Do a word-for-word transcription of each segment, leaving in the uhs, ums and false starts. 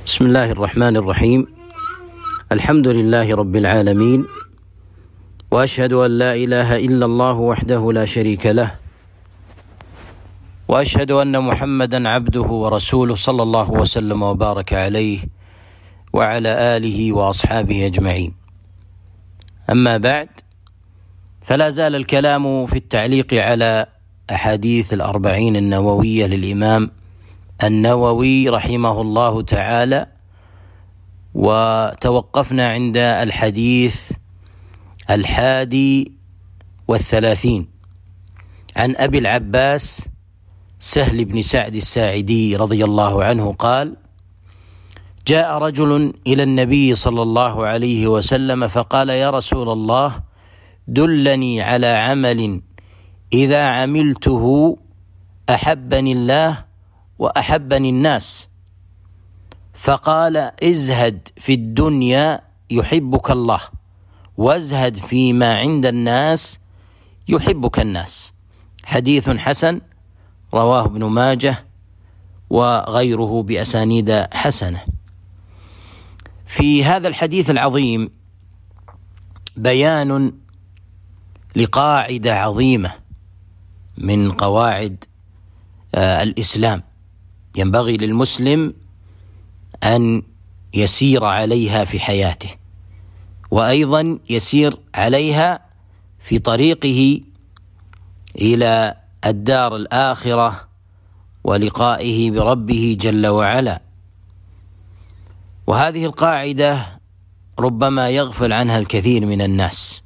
بسم الله الرحمن الرحيم. الحمد لله رب العالمين، وأشهد أن لا إله إلا الله وحده لا شريك له، وأشهد أن محمدا عبده ورسوله صلى الله وسلم وبارك عليه وعلى آله وأصحابه أجمعين. أما بعد، فلا زال الكلام في التعليق على أحاديث الأربعين النووية للإمام النووي رحمه الله تعالى، وتوقفنا عند الحديث الحادي والثلاثين عن أبي العباس سهل بن سعد الساعدي رضي الله عنه قال: جاء رجل إلى النبي صلى الله عليه وسلم فقال: يا رسول الله، دلني على عمل إذا عملته أحبني الله وأحبني الناس. فقال: ازهد في الدنيا يحبك الله، وازهد فيما عند الناس يحبك الناس. حديث حسن رواه ابن ماجه وغيره بأسانيد حسنة. في هذا الحديث العظيم بيان لقاعدة عظيمة من قواعد الإسلام ينبغي للمسلم أن يسير عليها في حياته، وأيضا يسير عليها في طريقه إلى الدار الآخرة ولقائه بربه جل وعلا. وهذه القاعدة ربما يغفل عنها الكثير من الناس،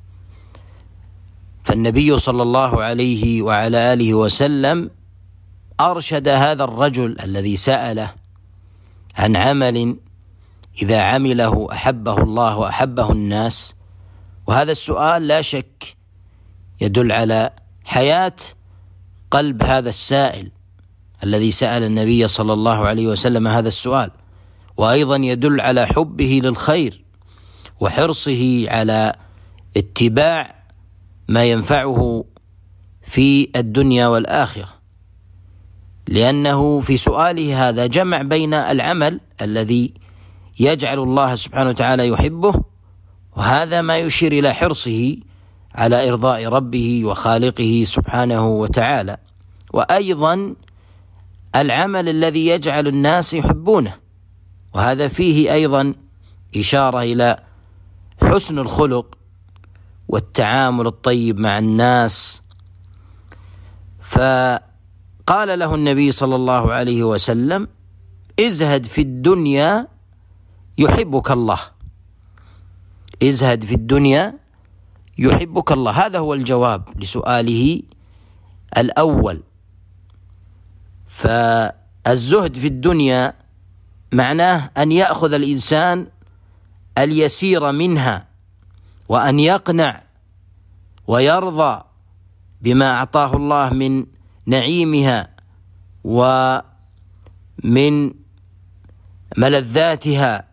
فالنبي صلى الله عليه وعلى آله وسلم أرشد هذا الرجل الذي سأله عن عمل إذا عمله أحبه الله وأحبه الناس. وهذا السؤال لا شك يدل على حياة قلب هذا السائل الذي سأل النبي صلى الله عليه وسلم هذا السؤال، وأيضا يدل على حبه للخير وحرصه على اتباع ما ينفعه في الدنيا والآخرة، لأنه في سؤاله هذا جمع بين العمل الذي يجعل الله سبحانه وتعالى يحبه، وهذا ما يشير إلى حرصه على إرضاء ربه وخالقه سبحانه وتعالى، وأيضا العمل الذي يجعل الناس يحبونه، وهذا فيه أيضا إشارة إلى حسن الخلق والتعامل الطيب مع الناس. فقال له النبي صلى الله عليه وسلم: ازهد في الدنيا يحبك الله، ازهد في الدنيا يحبك الله. هذا هو الجواب لسؤاله الأول. فالزهد في الدنيا معناه أن يأخذ الإنسان اليسير منها، وأن يقنع ويرضى بما أعطاه الله من نعيمها ومن ملذاتها،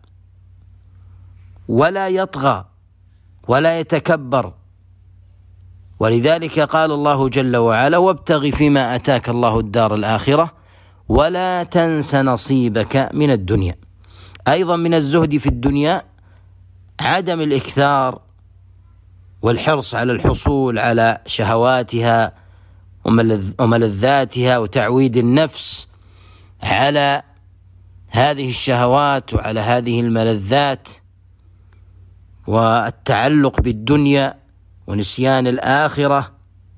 ولا يطغى ولا يتكبر. ولذلك قال الله جل وعلا: وابتغ فيما أتاك الله الدار الآخرة ولا تنس نصيبك من الدنيا. أيضا من الزهد في الدنيا عدم الإكثار والحرص على الحصول على شهواتها وملذاتها، وتعويد النفس على هذه الشهوات وعلى هذه الملذات، والتعلق بالدنيا ونسيان الآخرة.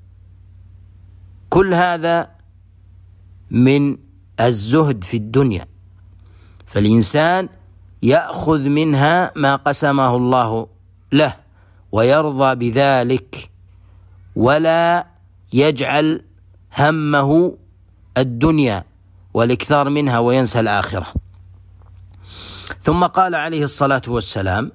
كل هذا من الزهد في الدنيا، فالإنسان يأخذ منها ما قسمه الله له ويرضى بذلك، ولا يجعل همه الدنيا والإكثار منها وينسى الآخرة. ثم قال عليه الصلاة والسلام: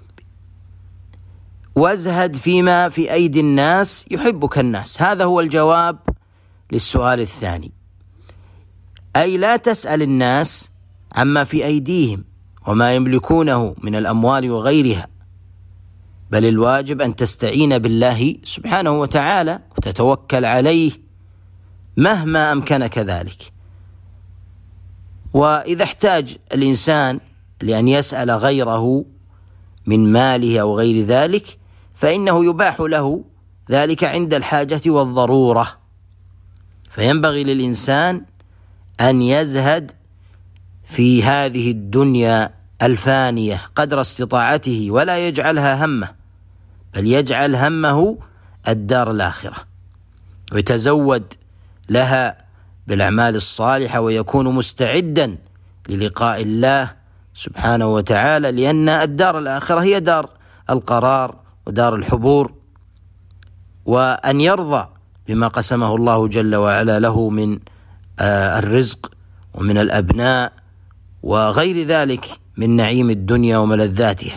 وازهد فيما في أيدي الناس يحبك الناس. هذا هو الجواب للسؤال الثاني، أي لا تسأل الناس عما في أيديهم وما يملكونه من الأموال وغيرها، بل الواجب أن تستعين بالله سبحانه وتعالى وتتوكل عليه مهما أمكنك ذلك. وإذا احتاج الإنسان لأن يسأل غيره من ماله أو غير ذلك فإنه يباح له ذلك عند الحاجة والضرورة. فينبغي للإنسان أن يزهد في هذه الدنيا الفانية قدر استطاعته ولا يجعلها همه، بل يجعل همه الدار الآخرة ويتزود لها بالأعمال الصالحة ويكون مستعدا للقاء الله سبحانه وتعالى، لأن الدار الآخرة هي دار القرار ودار الحبور، وأن يرضى بما قسمه الله جل وعلا له من الرزق ومن الأبناء وغير ذلك من نعيم الدنيا وملذاتها.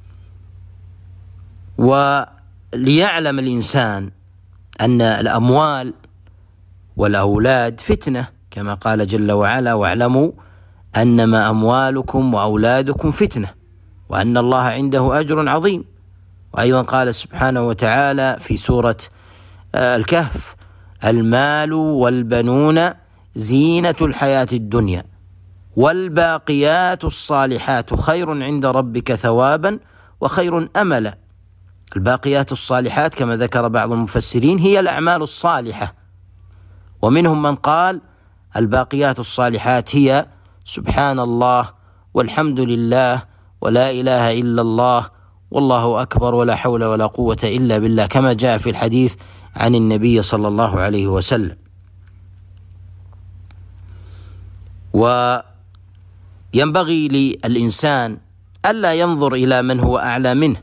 وليعلم الإنسان أن الأموال والأولاد فتنة، كما قال جل وعلا: واعلموا أنما أموالكم وأولادكم فتنة وأن الله عنده أجر عظيم. وأيضا قال سبحانه وتعالى في سورة الكهف: المال والبنون زينة الحياة الدنيا والباقيات الصالحات خير عند ربك ثوابا وخير أملا. الباقيات الصالحات كما ذكر بعض المفسرين هي الأعمال الصالحة، ومنهم من قال الباقيات الصالحات هي سبحان الله والحمد لله ولا إله إلا الله والله أكبر ولا حول ولا قوة إلا بالله، كما جاء في الحديث عن النبي صلى الله عليه وسلم. وينبغي للإنسان ألا ينظر إلى من هو أعلى منه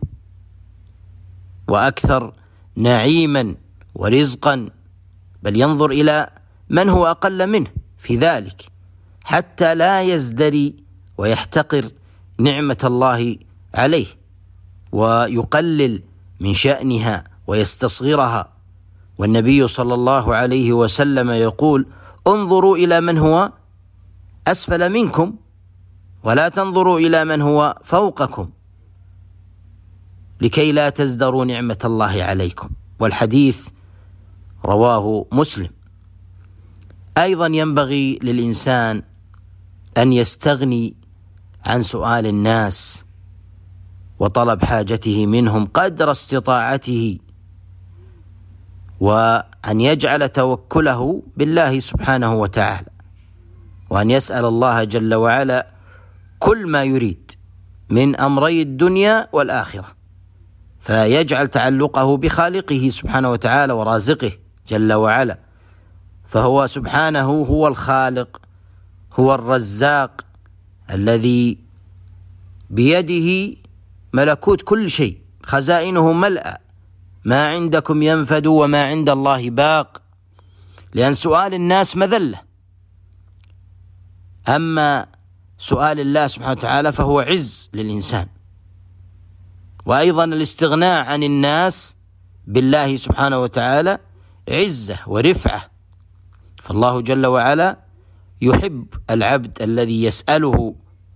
وأكثر نعيما ورزقا، بل ينظر إلى من هو أقل منه في ذلك حتى لا يزدري ويحتقر نعمة الله عليه ويقلل من شأنها ويستصغرها. والنبي صلى الله عليه وسلم يقول: انظروا إلى من هو أسفل منكم ولا تنظروا إلى من هو فوقكم لكي لا تزدروا نعمة الله عليكم. والحديث رواه مسلم. أيضا ينبغي للإنسان أن يستغني عن سؤال الناس وطلب حاجته منهم قدر استطاعته، وأن يجعل توكله بالله سبحانه وتعالى، وأن يسأل الله جل وعلا كل ما يريد من أمري الدنيا والآخرة، فيجعل تعلقه بخالقه سبحانه وتعالى ورازقه جل وعلا، فهو سبحانه هو الخالق، هو الرزاق الذي بيده ملكوت كل شيء، خزائنه ملأى، ما عندكم ينفد وما عند الله باق. لأن سؤال الناس مذلة، أما سؤال الله سبحانه وتعالى فهو عز للإنسان. وأيضا الاستغناء عن الناس بالله سبحانه وتعالى عزة ورفعة، فالله جل وعلا يحب العبد الذي يسأله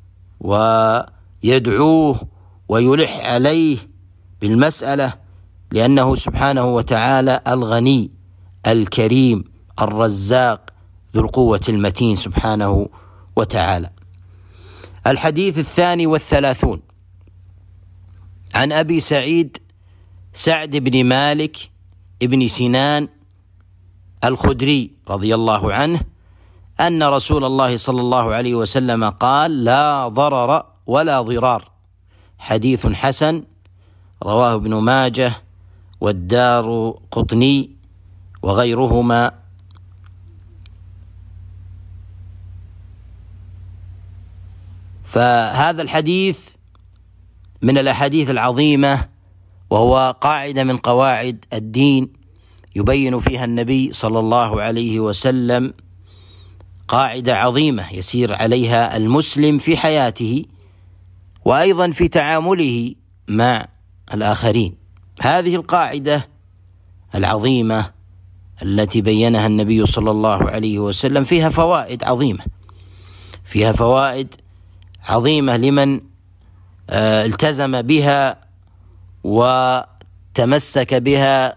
ويدعوه ويلح عليه بالمسألة، لأنه سبحانه وتعالى الغني الكريم الرزاق ذو القوة المتين سبحانه وتعالى. الحديث الثاني والثلاثون عن أبي سعيد سعد بن مالك ابن سنان الخدري رضي الله عنه أن رسول الله صلى الله عليه وسلم قال: لا ضرر ولا ضرار. حديث حسن رواه ابن ماجه والدار قطني وغيرهما. فهذا الحديث من الأحاديث العظيمة، وهو قاعدة من قواعد الدين يبين فيها النبي صلى الله عليه وسلم قاعدة عظيمة يسير عليها المسلم في حياته وأيضا في تعامله مع الآخرين. هذه القاعدة العظيمة التي بينها النبي صلى الله عليه وسلم فيها فوائد عظيمة، فيها فوائد عظيمة لمن التزم بها وتمسك بها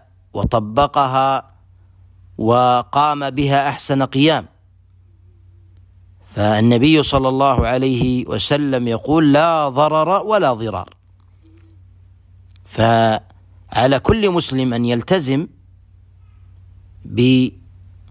وطبقها وقام بها أحسن قيام. فالنبي صلى الله عليه وسلم يقول لا ضرر ولا ضرار. فعلى كل مسلم أن يلتزم بأن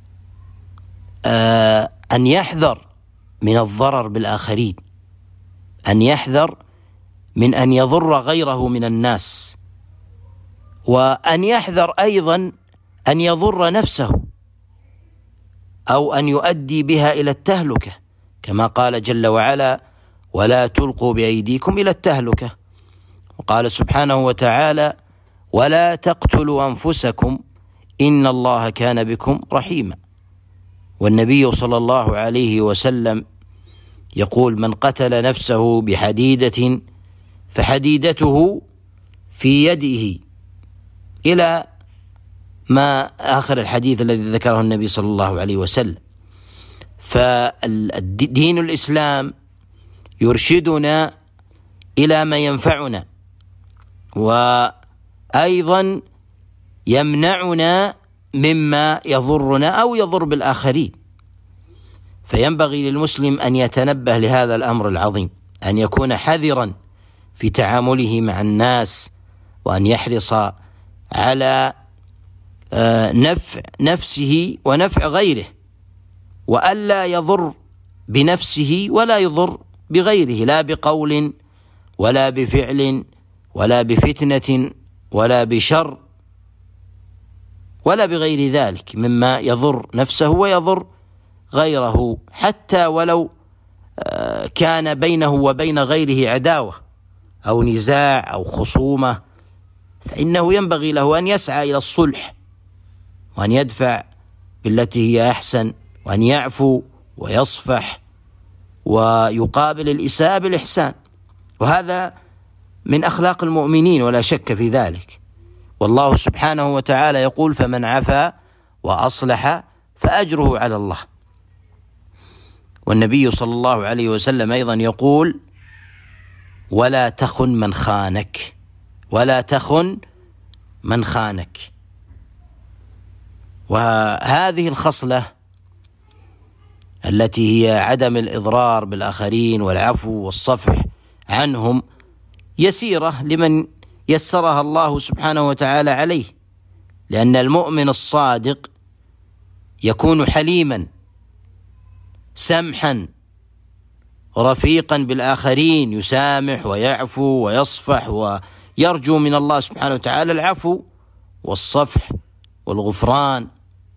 يحذر من الضرر بالآخرين، أن يحذر من أن يضر غيره من الناس، وأن يحذر أيضا أن يضر نفسه أو أن يؤدي بها إلى التهلكة، كما قال جل وعلا ولا تلقوا بأيديكم إلى التهلكة. وقال سبحانه وتعالى ولا تقتلوا أنفسكم إن الله كان بكم رحيما. والنبي صلى الله عليه وسلم يقول من قتل نفسه بحديدة فحديدته في يده، إلى ما آخر الحديث الذي ذكره النبي صلى الله عليه وسلم. فالدين الإسلام يرشدنا إلى ما ينفعنا، وأيضا يمنعنا مما يضرنا أو يضر بالآخرين. فينبغي للمسلم أن يتنبه لهذا الأمر العظيم، أن يكون حذرا في تعامله مع الناس، وأن يحرص على نفع نفسه ونفع غيره، وألا يضر بنفسه ولا يضر بغيره، لا بقول ولا بفعل ولا بفتنة ولا بشر ولا بغير ذلك مما يضر نفسه ويضر غيره، حتى ولو كان بينه وبين غيره عداوة أو نزاع أو خصومة، فإنه ينبغي له أن يسعى إلى الصلح، وأن يدفع بالتي هي أحسن، وأن يعفو ويصفح ويقابل الإساءة بالإحسان. وهذا من أخلاق المؤمنين ولا شك في ذلك. والله سبحانه وتعالى يقول فمن عفا وأصلح فأجره على الله. والنبي صلى الله عليه وسلم أيضا يقول ولا تخن من خانك، ولا تخن من خانك. وهذه الخصلة التي هي عدم الإضرار بالآخرين والعفو والصفح عنهم يسيرة لمن يسرها الله سبحانه وتعالى عليه، لأن المؤمن الصادق يكون حليما سمحا رفيقا بالآخرين، يسامح ويعفو ويصفح ويرجو من الله سبحانه وتعالى العفو والصفح والغفران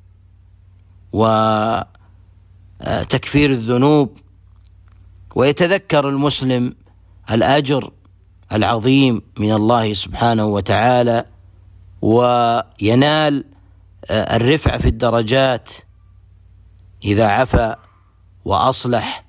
وتكفير الذنوب. ويتذكر المسلم الأجر العظيم من الله سبحانه وتعالى، وينال الرفع في الدرجات إذا عفا وأصلح.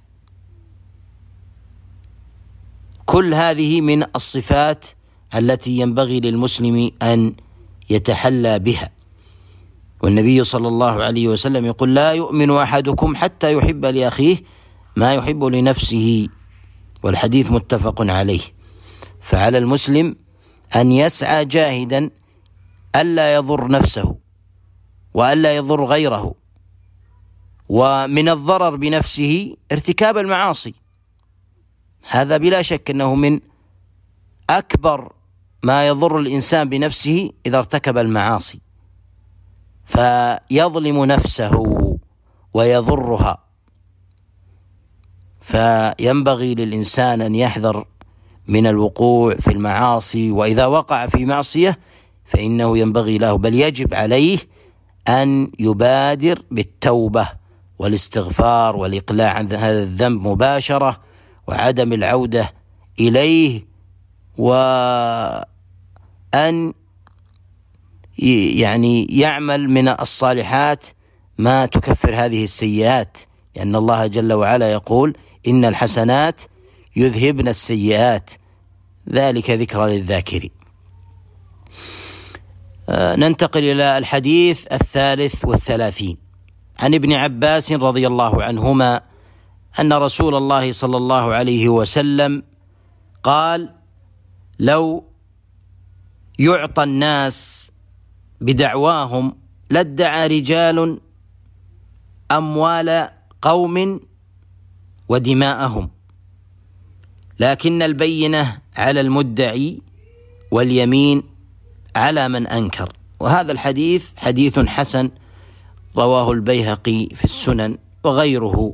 كل هذه من الصفات التي ينبغي للمسلم أن يتحلى بها. والنبي صلى الله عليه وسلم يقول لا يؤمن أحدكم حتى يحب لأخيه ما يحب لنفسه، والحديث متفق عليه. فعلى المسلم أن يسعى جاهدا ألا يضر نفسه وألا يضر غيره. ومن الضرر بنفسه ارتكاب المعاصي، هذا بلا شك أنه من أكبر ما يضر الإنسان بنفسه إذا ارتكب المعاصي، فيظلم نفسه ويضرها. فينبغي للإنسان أن يحذر من الوقوع في المعاصي، وإذا وقع في معصية فإنه ينبغي له بل يجب عليه أن يبادر بالتوبة والاستغفار والإقلاع عن هذا الذنب مباشرة، وعدم العودة إليه، وأن يعني يعمل من الصالحات ما تكفر هذه السيئات، لأن الله جل وعلا يقول إن الحسنات يذهبن السيئات ذلك ذكرى للذاكرين. آه ننتقل إلى الحديث الثالث والثلاثين عن ابن عباس رضي الله عنهما أن رسول الله صلى الله عليه وسلم قال لو يعطى الناس بدعواهم لادعى رجال أموال قوم ودماءهم، لكن البينة على المدعي واليمين على من أنكر. وهذا الحديث حديث حسن رواه البيهقي في السنن وغيره.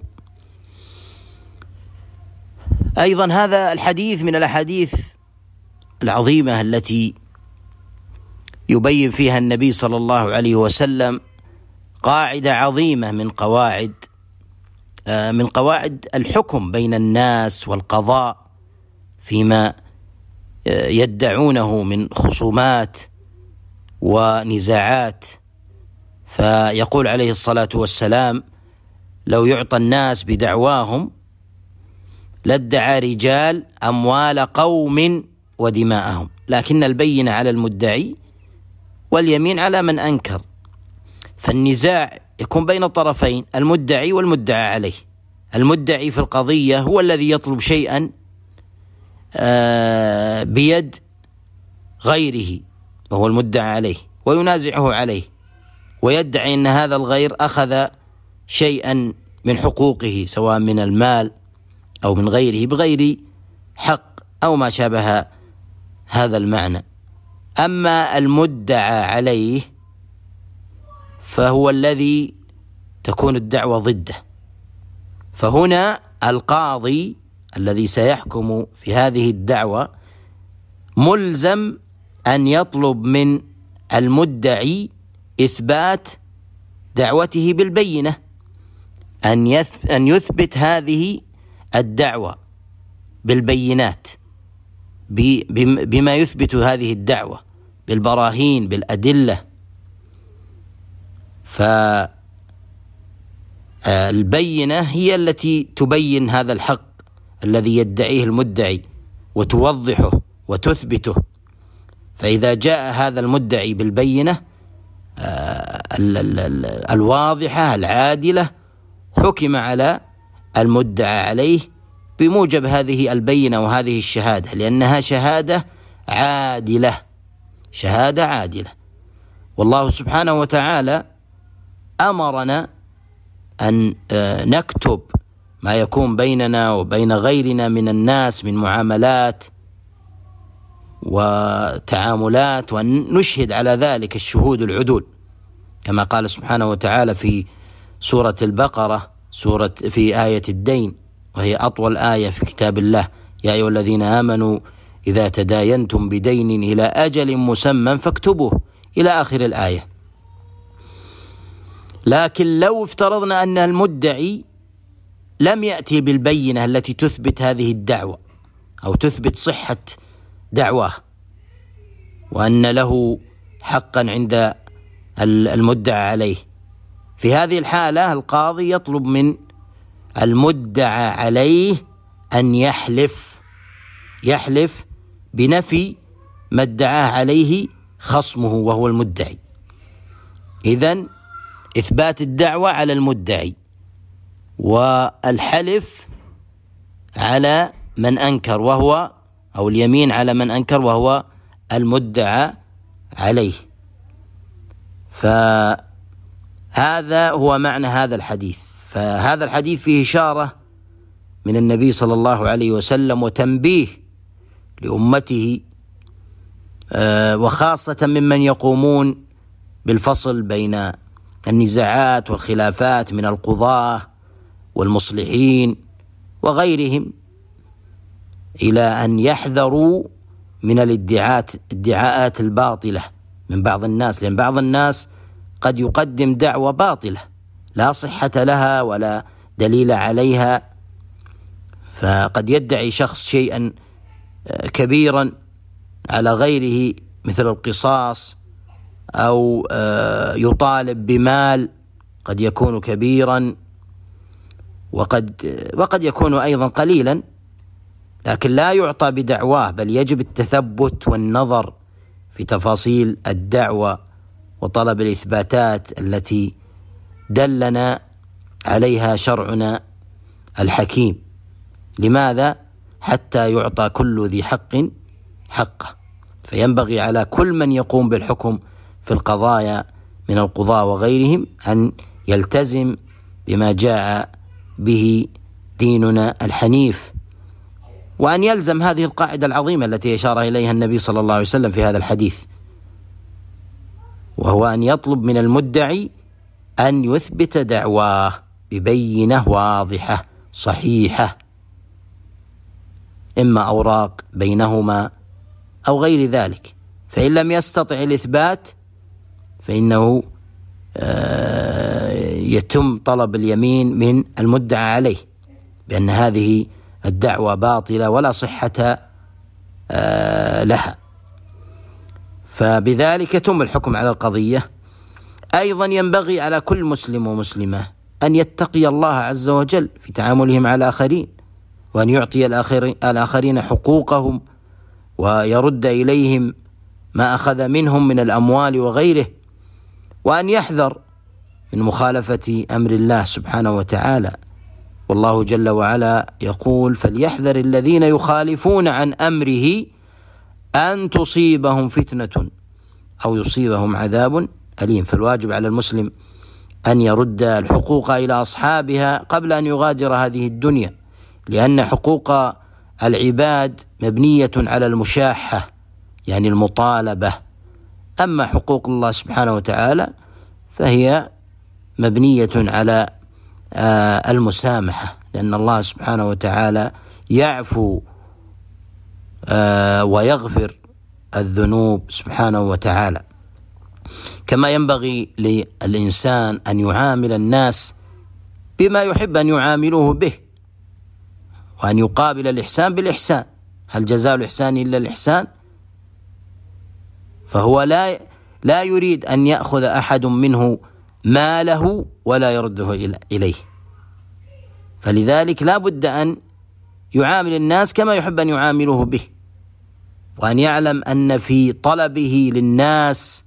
أيضا هذا الحديث من الأحاديث العظيمة التي يبين فيها النبي صلى الله عليه وسلم قاعدة عظيمة من قواعد من قواعد الحكم بين الناس والقضاء فيما يدعونه من خصومات ونزاعات. فيقول عليه الصلاة والسلام: لو يعطى الناس بدعواهم لادعى رجال أموال قوم ودماءهم، لكن البينة على المدعي واليمين على من أنكر. فالنزاع يكون بين الطرفين، المدعي والمدعى عليه. المدعي في القضية هو الذي يطلب شيئا بيد غيره وهو المدعى عليه وينازعه عليه، ويدعي أن هذا الغير أخذ شيئا من حقوقه سواء من المال أو من غيره بغير حق أو ما شابه هذا المعنى. أما المدعى عليه فهو الذي تكون الدعوة ضده. فهنا القاضي الذي سيحكم في هذه الدعوة ملزم أن يطلب من المدعي إثبات دعوته بالبينة، أن يثبت هذه الدعوة بالبينات، بما يثبت هذه الدعوة بالبراهين بالأدلة. فالبينة هي التي تبين هذا الحق الذي يدعيه المدعي وتوضحه وتثبته. فإذا جاء هذا المدعي بالبينة الواضحة العادلة حكم على المدعى عليه بموجب هذه البينة وهذه الشهادة، لأنها شهادة عادلة، شهادة عادلة. والله سبحانه وتعالى أمرنا أن نكتب ما يكون بيننا وبين غيرنا من الناس من معاملات وتعاملات، وأن نشهد على ذلك الشهود العدول، كما قال سبحانه وتعالى في سورة البقرة سورة في آية الدين، وهي أطول آية في كتاب الله: يا أيها الذين آمنوا إذا تداينتم بدين إلى أجل مسمى فاكتبوه، إلى آخر الآية. لكن لو افترضنا أن المدعي لم يأتي بالبينة التي تثبت هذه الدعوة أو تثبت صحة دعواه، وأن له حقا عند المدعى عليه، في هذه الحالة القاضي يطلب من المدعى عليه أن يحلف يحلف بنفي ما ادعاه عليه خصمه وهو المدعي. إذن إثبات الدعوة على المدعي والحلف على من أنكر وهو أو اليمين على من أنكر وهو المدعى عليه. فهذا هو معنى هذا الحديث. فهذا الحديث فيه إشارة من النبي صلى الله عليه وسلم وتنبيه لأمته وخاصة ممن يقومون بالفصل بين النزاعات والخلافات من القضاة والمصلحين وغيرهم، إلى أن يحذروا من الادعاءات الادعاءات الباطلة من بعض الناس، لأن بعض الناس قد يقدم دعوة باطلة لا صحة لها ولا دليل عليها. فقد يدعي شخص شيئا كبيرا على غيره مثل القصاص، أو يطالب بمال قد يكون كبيرا وقد وقد يكون أيضا قليلا، لكن لا يعطى بدعواه، بل يجب التثبت والنظر في تفاصيل الدعوة وطلب الإثباتات التي دلنا عليها شرعنا الحكيم. لماذا؟ حتى يعطى كل ذي حق حقه. فينبغي على كل من يقوم بالحكم في القضايا من القضاة وغيرهم أن يلتزم بما جاء به ديننا الحنيف، وأن يلزم هذه القاعدة العظيمة التي أشار إليها النبي صلى الله عليه وسلم في هذا الحديث، وهو أن يطلب من المدعي أن يثبت دعواه ببينة واضحة صحيحة، إما أوراق بينهما أو غير ذلك. فإن لم يستطع الإثبات فإنه يتم طلب اليمين من المدعى عليه بأن هذه الدعوة باطلة ولا صحة لها، فبذلك يتم الحكم على القضية. أيضا ينبغي على كل مسلم ومسلمة أن يتقي الله عز وجل في تعاملهم مع الآخرين، وأن يعطي الآخرين حقوقهم ويرد إليهم ما أخذ منهم من الأموال وغيره، وأن يحذر من مخالفة أمر الله سبحانه وتعالى. والله جل وعلا يقول: فليحذر الذين يخالفون عن أمره أن تصيبهم فتنة أو يصيبهم عذاب أليم. فالواجب على المسلم أن يرد الحقوق إلى أصحابها قبل أن يغادر هذه الدنيا، لأن حقوق العباد مبنية على المشاحة، يعني المطالبة. أما حقوق الله سبحانه وتعالى فهي مبنية على المسامحة، لأن الله سبحانه وتعالى يعفو ويغفر الذنوب سبحانه وتعالى. كما ينبغي للإنسان أن يعامل الناس بما يحب أن يعاملوه به، وأن يقابل الإحسان بالإحسان. هل جزاء الإحسان إلا الإحسان؟ فهو لا لا يريد أن يأخذ أحد منه ماله ولا يرده إليه، فلذلك لا بد أن يعامل الناس كما يحب أن يعاملوه به، وأن يعلم أن في طلبه للناس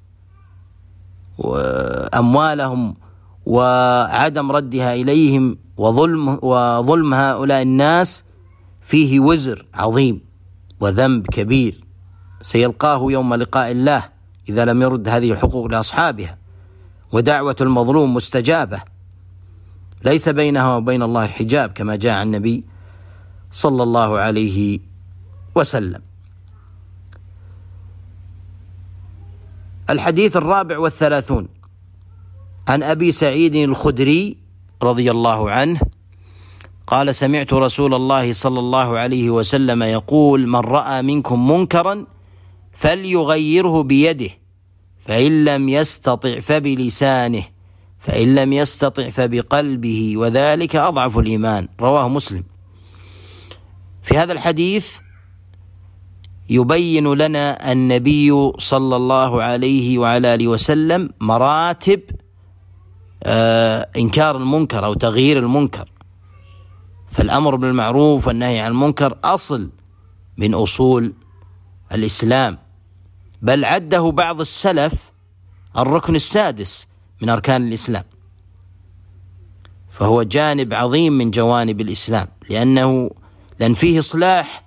وأموالهم وعدم ردها إليهم وظلم وظلم هؤلاء الناس فيه وزر عظيم وذنب كبير سيلقاه يوم لقاء الله إذا لم يرد هذه الحقوق لأصحابها. ودعوة المظلوم مستجابة، ليس بينها وبين الله حجاب، كما جاء عن النبي صلى الله عليه وسلم. الحديث الرابع والثلاثون عن أبي سعيد الخدري رضي الله عنه قال: سمعت رسول الله صلى الله عليه وسلم يقول: من رأى منكم منكرا فليغيره بيده، فإن لم يستطع فبلسانه، فإن لم يستطع فبقلبه، وذلك أضعف الإيمان. رواه مسلم. في هذا الحديث يبين لنا النبي صلى الله عليه وعلى آله وسلم مراتب آه إنكار المنكر أو تغيير المنكر. فالأمر بالمعروف والنهي عن المنكر أصل من أصول الإسلام، بل عده بعض السلف الركن السادس من أركان الإسلام، فهو جانب عظيم من جوانب الإسلام، لأنه لأن فيه إصلاح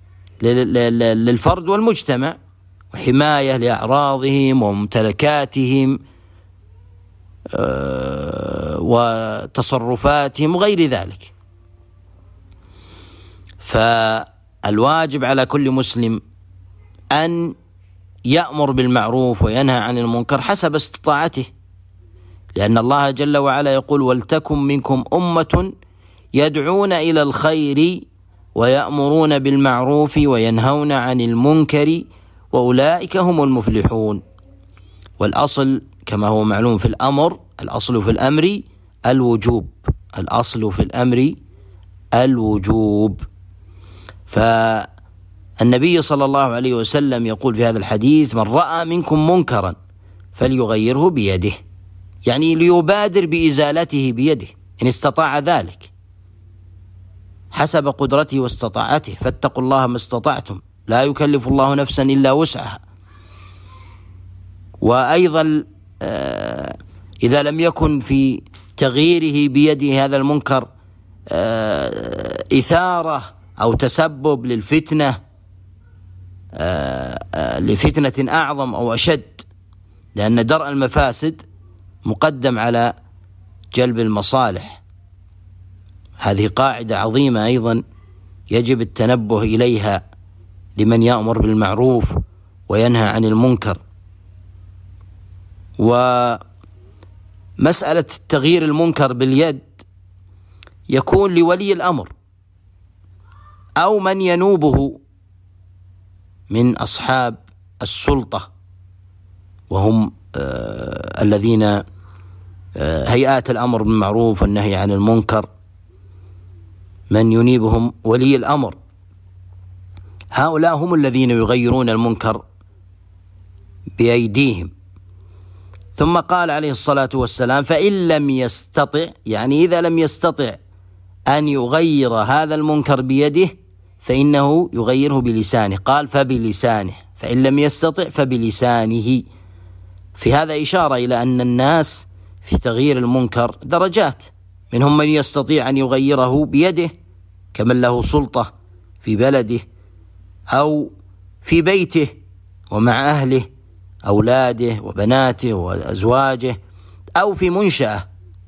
للفرد والمجتمع وحماية لأعراضهم وممتلكاتهم وتصرفاتهم وغير ذلك. فالواجب على كل مسلم أن يأمر بالمعروف وينهى عن المنكر حسب استطاعته، لأن الله جل وعلا يقول: ولتكن منكم أمة يدعون إلى الخير ويأمرون بالمعروف وينهون عن المنكر وأولئك هم المفلحون. والأصل كما هو معلوم في الأمر، الأصل في الأمر الوجوب، الأصل في الأمر الوجوب. فالنبي صلى الله عليه وسلم يقول في هذا الحديث: من رأى منكم منكرا فليغيره بيده، يعني ليبادر بإزالته بيده إن استطاع ذلك حسب قدرته واستطاعته، فاتقوا الله ما استطعتم، لا يكلف الله نفسا إلا وسعها. وأيضا إذا لم يكن في تغييره بيده هذا المنكر إثارة أو تسبب للفتنة لفتنة أعظم أو أشد، لأن درء المفاسد مقدم على جلب المصالح، هذه قاعدة عظيمة أيضا يجب التنبه إليها لمن يأمر بالمعروف وينهى عن المنكر. ومسألة تغيير المنكر باليد يكون لولي الأمر أو من ينوبه من أصحاب السلطة، وهم آه الذين آه هيئات الأمر بالمعروف والنهي عن المنكر، من ينيبهم ولي الأمر. هؤلاء هم الذين يغيرون المنكر بأيديهم. ثم قال عليه الصلاة والسلام: فإن لم يستطع، يعني إذا لم يستطع أن يغير هذا المنكر بيده فإنه يغيره بلسانه. قال: فبلسانه، فإن لم يستطع فبلسانه. في هذا إشارة إلى أن الناس في تغيير المنكر درجات، منهم من يستطيع أن يغيره بيده كمن له سلطة في بلده أو في بيته ومع أهله، أولاده وبناته وأزواجه، أو في منشأة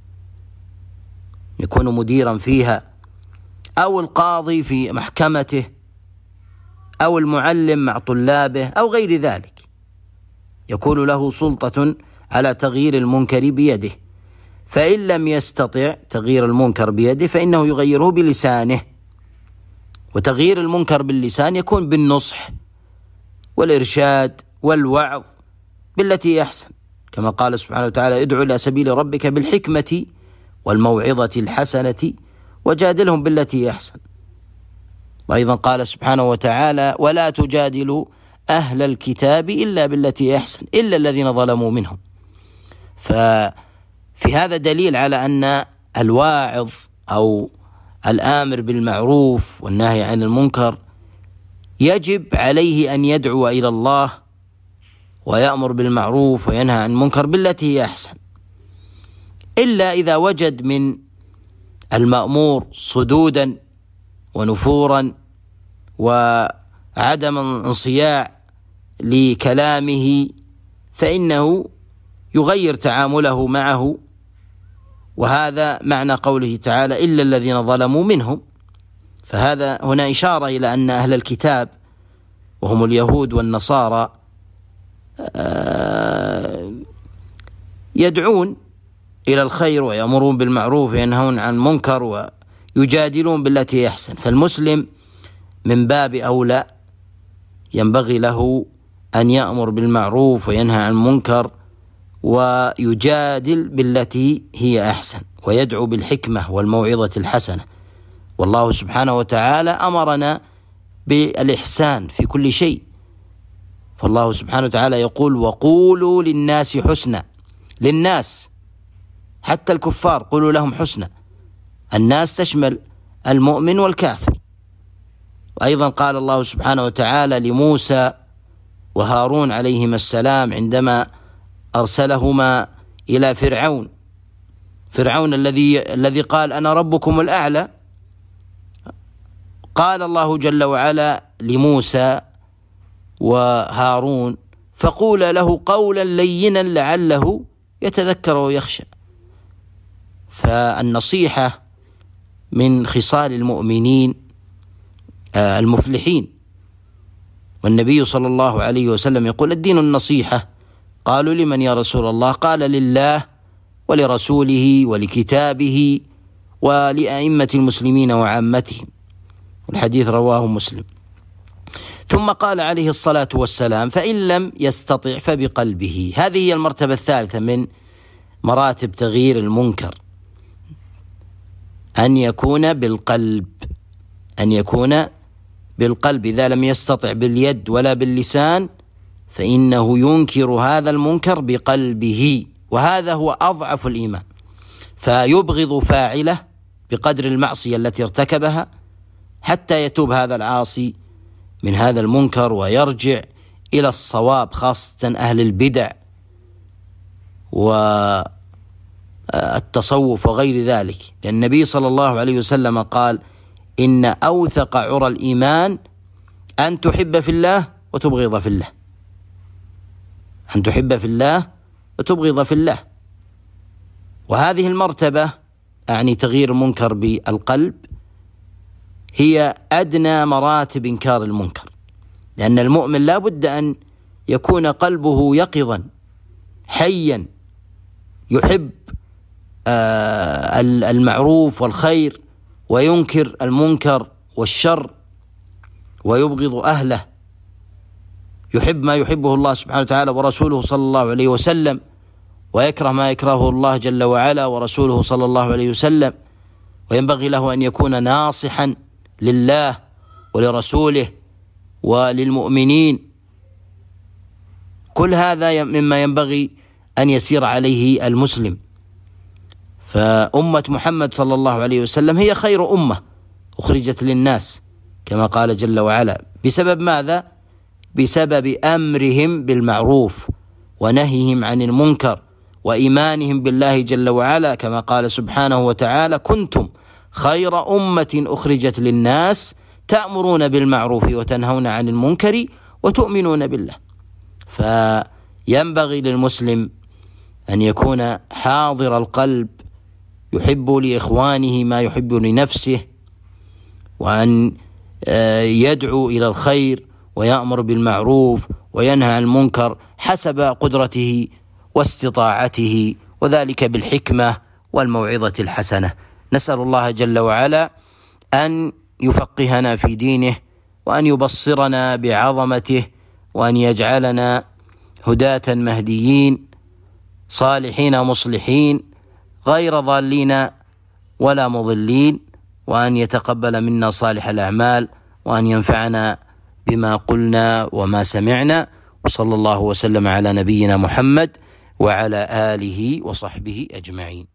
يكون مديرا فيها، أو القاضي في محكمته، أو المعلم مع طلابه، أو غير ذلك، يكون له سلطة على تغيير المنكر بيده. فإن لم يستطع تغيير المنكر بيده فإنه يغيره بلسانه. وتغيير المنكر باللسان يكون بالنصح والإرشاد والوعظ بالتي أحسن، كما قال سبحانه وتعالى: ادع إلى سبيل ربك بالحكمة والموعظة الحسنة وجادلهم بالتي أحسن. وأيضا قال سبحانه وتعالى: ولا تجادلوا أهل الكتاب إلا بالتي أحسن إلا الذين ظلموا منهم. ففي هذا دليل على أن الواعظ أو الآمر بالمعروف والنهي عن المنكر يجب عليه أن يدعو إلى الله ويأمر بالمعروف وينهى عن المنكر بالتي هي أحسن، إلا إذا وجد من المأمور صدودا ونفورا وعدم انصياع لكلامه فإنه يغير تعامله معه. وهذا معنى قوله تعالى: إلا الذين ظلموا منهم. فهذا هنا إشارة إلى أن أهل الكتاب وهم اليهود والنصارى يدعون إلى الخير ويأمرون بالمعروف وينهون عن المنكر ويجادلون بالتي يحسن. فالمسلم من باب أولى ينبغي له أن يأمر بالمعروف وينهى عن المنكر ويجادل بالتي هي أحسن ويدعو بالحكمة والموعظة الحسنة. والله سبحانه وتعالى أمرنا بالإحسان في كل شيء، فالله سبحانه وتعالى يقول: وقولوا للناس حسنا. للناس حتى الكفار قولوا لهم حسنا. الناس تشمل المؤمن والكافر. وأيضا قال الله سبحانه وتعالى لموسى وهارون عليهما السلام عندما أرسلهما إلى فرعون فرعون الذي الذي قال: أنا ربكم الأعلى. قال الله جل وعلا لموسى وهارون: فقولا له قولا لينا لعله يتذكر ويخشى. فالنصيحة من خصال المؤمنين المفلحين، والنبي صلى الله عليه وسلم يقول: الدين النصيحة. قالوا: لمن يا رسول الله؟ قال: لله ولرسوله ولكتابه ولأئمة المسلمين وعامتهم. الحديث رواه مسلم. ثم قال عليه الصلاة والسلام: فإن لم يستطع فبقلبه. هذه هي المرتبة الثالثة من مراتب تغيير المنكر، أن يكون بالقلب أن يكون بالقلب. إذا لم يستطع باليد ولا باللسان فإنه ينكر هذا المنكر بقلبه، وهذا هو أضعف الإيمان. فيبغض فاعله بقدر المعصية التي ارتكبها حتى يتوب هذا العاصي من هذا المنكر ويرجع إلى الصواب، خاصة أهل البدع والتصوف وغير ذلك. لأن النبي صلى الله عليه وسلم قال: إن أوثق عرى الإيمان أن تحب في الله وتبغض في الله. أن تحب في الله وتبغض في الله. وهذه المرتبة أعني تغيير المنكر بالقلب، هي أدنى مراتب إنكار المنكر، لأن المؤمن لا بد أن يكون قلبه يقظا حيا يحب المعروف والخير وينكر المنكر والشر ويبغض أهله، يحب ما يحبه الله سبحانه وتعالى ورسوله صلى الله عليه وسلم، ويكره ما يكرهه الله جل وعلا ورسوله صلى الله عليه وسلم. وينبغي له أن يكون ناصحا لله ولرسوله وللمؤمنين. كل هذا مما ينبغي أن يسير عليه المسلم. فأمة محمد صلى الله عليه وسلم هي خير أمة أخرجت للناس كما قال جل وعلا. بسبب ماذا؟ بسبب أمرهم بالمعروف ونهيهم عن المنكر وإيمانهم بالله جل وعلا، كما قال سبحانه وتعالى: كنتم خير أمة أخرجت للناس تأمرون بالمعروف وتنهون عن المنكر وتؤمنون بالله. فينبغي للمسلم أن يكون حاضر القلب، يحب لإخوانه ما يحب لنفسه، وأن يدعو إلى الخير ويأمر بالمعروف وينهى عن المنكر حسب قدرته واستطاعته، وذلك بالحكمة والموعظة الحسنة. نسأل الله جل وعلا أن يفقهنا في دينه، وأن يبصرنا بعظمته، وأن يجعلنا هداة مهديين صالحين مصلحين غير ضالين ولا مضلين، وأن يتقبل منا صالح الأعمال، وأن ينفعنا بما قلنا وما سمعنا. وصلى الله وسلم على نبينا محمد وعلى آله وصحبه أجمعين.